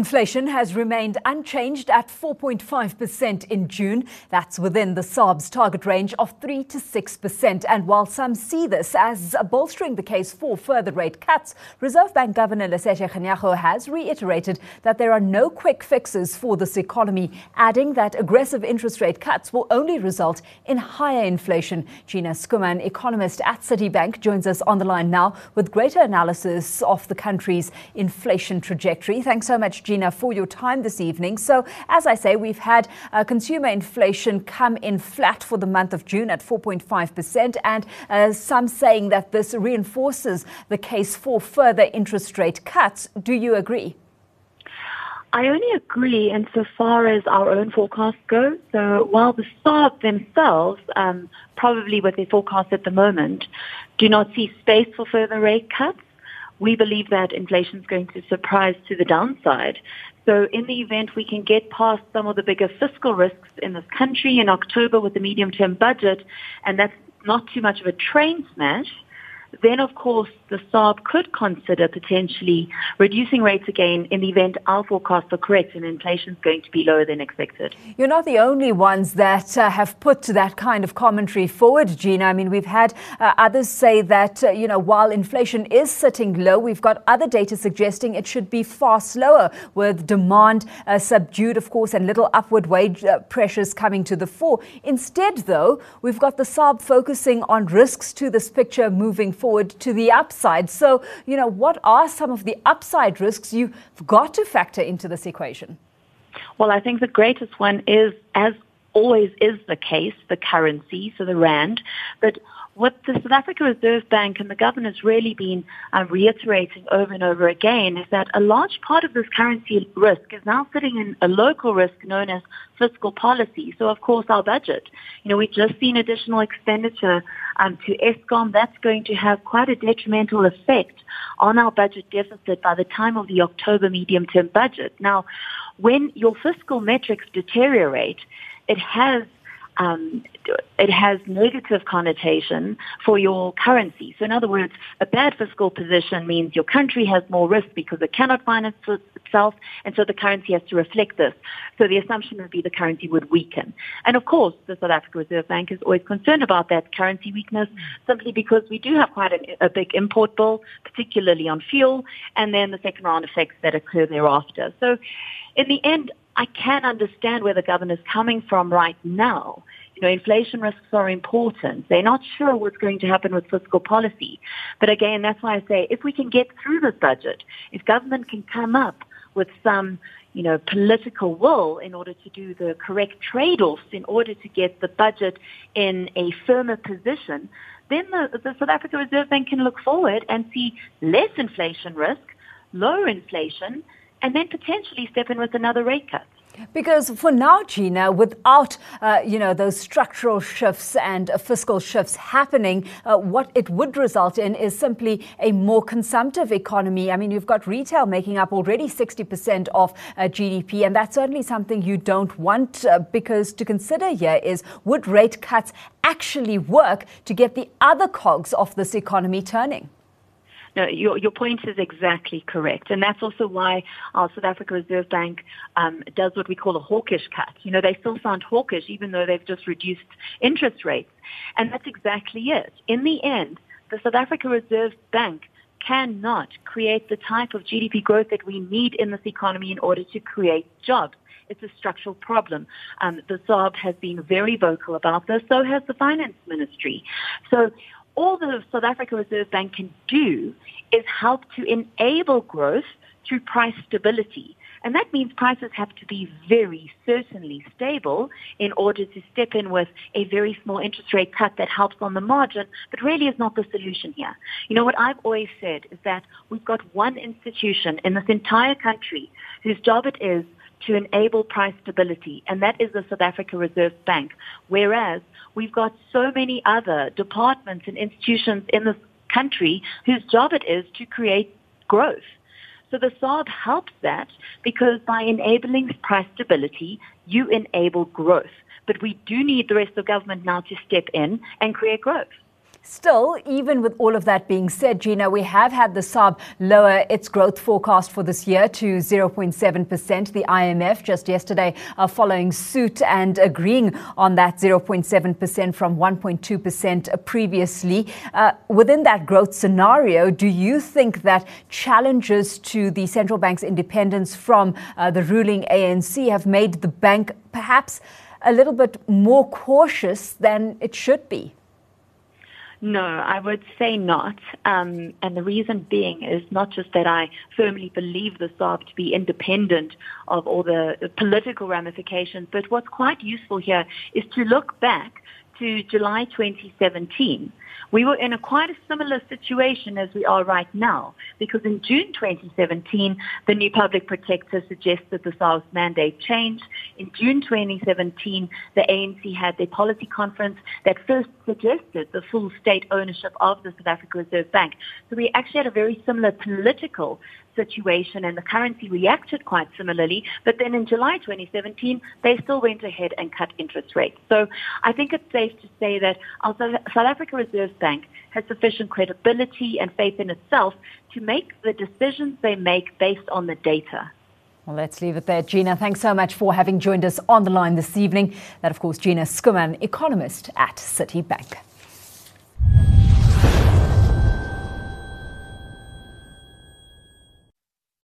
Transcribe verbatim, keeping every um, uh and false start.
Inflation has remained unchanged at four point five percent in June. That's within the S A R B's target range of three to six percent. And while some see this as bolstering the case for further rate cuts, Reserve Bank Governor Lesetja Kganyago has reiterated that there are no quick fixes for this economy, adding that aggressive interest rate cuts will only result in higher inflation. Gina Skuman, economist at Citibank, joins us on the line now with greater analysis of the country's inflation trajectory. Thanks so much, Gina, for your time this evening. So, as I say, we've had uh, consumer inflation come in flat for the month of June at four point five percent, and uh, some saying that this reinforces the case for further interest rate cuts. Do you agree? I only agree insofar as our own forecasts go. So while the S A R B themselves, um, probably with their forecast at the moment, do not see space for further rate cuts, we believe that inflation is going to surprise to the downside. So in the event we can get past some of the bigger fiscal risks in this country in October with the medium-term budget, and that's not too much of a train smash, then, of course, the S A R B could consider potentially reducing rates again in the event our forecasts are correct and inflation is going to be lower than expected. You're not the only ones that uh, have put that kind of commentary forward, Gina. I mean, we've had uh, others say that, uh, you know, while inflation is sitting low, we've got other data suggesting it should be far slower, with demand uh, subdued, of course, and little upward wage uh, pressures coming to the fore. Instead, though, we've got the S A R B focusing on risks to this picture moving forward to the upside. So, you know, what are some of the upside risks you've got to factor into this equation? Well, I think the greatest one is, as always is the case, the currency, so the rand. But what the South Africa Reserve Bank and the governor's really been uh, reiterating over and over again is that a large part of this currency risk is now sitting in a local risk known as fiscal policy. So, of course, our budget. You know, we've just seen additional expenditure um, to Eskom. That's going to have quite a detrimental effect on our budget deficit by the time of the October medium-term budget. Now, when your fiscal metrics deteriorate, it has Um, it has negative connotation for your currency. So in other words, a bad fiscal position means your country has more risk because it cannot finance itself, and so the currency has to reflect this. So the assumption would be the currency would weaken. And of course, the South Africa Reserve Bank is always concerned about that currency weakness, simply because we do have quite a, a big import bill, particularly on fuel, and then the second round effects that occur thereafter. So in the end, I can understand where the governor's coming from right now. You know, inflation risks are important. They're not sure what's going to happen with fiscal policy. But again, that's why I say if we can get through this budget, if government can come up with some, you know, political will in order to do the correct trade-offs in order to get the budget in a firmer position, then the, the South Africa Reserve Bank can look forward and see less inflation risk, lower inflation, and then potentially step in with another rate cut. Because for now, Gina, without, uh, you know, those structural shifts and uh, fiscal shifts happening, uh, what it would result in is simply a more consumptive economy. I mean, you've got retail making up already sixty percent of uh, G D P, and that's certainly something you don't want, uh, because to consider here is, would rate cuts actually work to get the other cogs of this economy turning? No, your, your point is exactly correct. And that's also why our South Africa Reserve Bank um, does what we call a hawkish cut. You know, they still sound hawkish even though they've just reduced interest rates. And that's exactly it. In the end, the South Africa Reserve Bank cannot create the type of G D P growth that we need in this economy in order to create jobs. It's a structural problem. Um, the S A R B has been very vocal about this, so has the Finance Ministry. So all the South Africa Reserve Bank can do is help to enable growth through price stability. And that means prices have to be very certainly stable in order to step in with a very small interest rate cut that helps on the margin, but really is not the solution here. You know, what I've always said is that we've got one institution in this entire country whose job it is to enable price stability, and that is the South Africa Reserve Bank, whereas we've got so many other departments and institutions in this country whose job it is to create growth. So the S A R B helps that because by enabling price stability, you enable growth. But we do need the rest of government now to step in and create growth. Still, even with all of that being said, Gina, we have had the S A R B lower its growth forecast for this year to zero point seven percent. The I M F just yesterday uh, following suit and agreeing on that zero point seven percent from one point two percent previously. Uh, within that growth scenario, do you think that challenges to the central bank's independence from uh, the ruling A N C have made the bank perhaps a little bit more cautious than it should be? No, I would say not. Um, and the reason being is not just that I firmly believe the S A R B to be independent of all the, the political ramifications, but what's quite useful here is to look back to July twenty seventeen. We were in a quite a similar situation as we are right now, because in June twenty seventeen, the new public protector suggested the S A R B's mandate change. In June twenty seventeen, the A N C had their policy conference that first suggested the full state ownership of the South Africa Reserve Bank. So we actually had a very similar political situation, and the currency reacted quite similarly. But then in July twenty seventeen, they still went ahead and cut interest rates. So I think it's safe to say that our South Africa Reserve Bank has sufficient credibility and faith in itself to make the decisions they make based on the data. Well, let's leave it there. Gina, thanks so much for having joined us on the line this evening. That, of course, Gina Schoeman, economist at Citibank.